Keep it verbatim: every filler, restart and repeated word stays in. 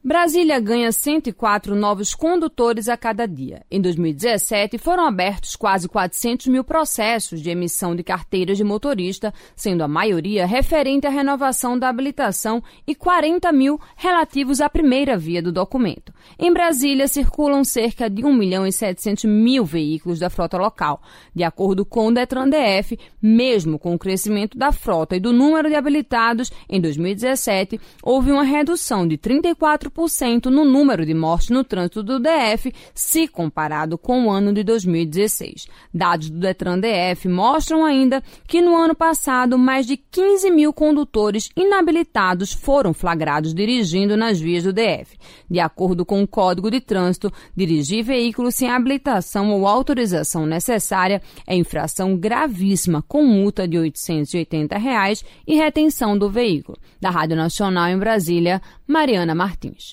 Brasília ganha cento e quatro novos condutores a cada dia. Em dois mil e dezessete, foram abertos quase quatrocentos mil processos de emissão de carteiras de motorista, sendo a maioria referente à renovação da habilitação e quarenta mil relativos à primeira via do documento. Em Brasília, circulam cerca de um milhão e setecentos mil veículos da frota local. De acordo com o Detran D F, mesmo com o crescimento da frota e do número de habilitados, em dois mil e dezessete, houve uma redução de trinta e quatro por cento no número de mortes no trânsito do D F, se comparado com o ano de dois mil e dezesseis. Dados do Detran D F mostram ainda que no ano passado, mais de quinze mil condutores inabilitados foram flagrados dirigindo nas vias do D F. De acordo com o Código de Trânsito, dirigir veículo sem habilitação ou autorização necessária é infração gravíssima, com multa de oitocentos e oitenta reais e retenção do veículo. Da Rádio Nacional em Brasília, Mariana Martins.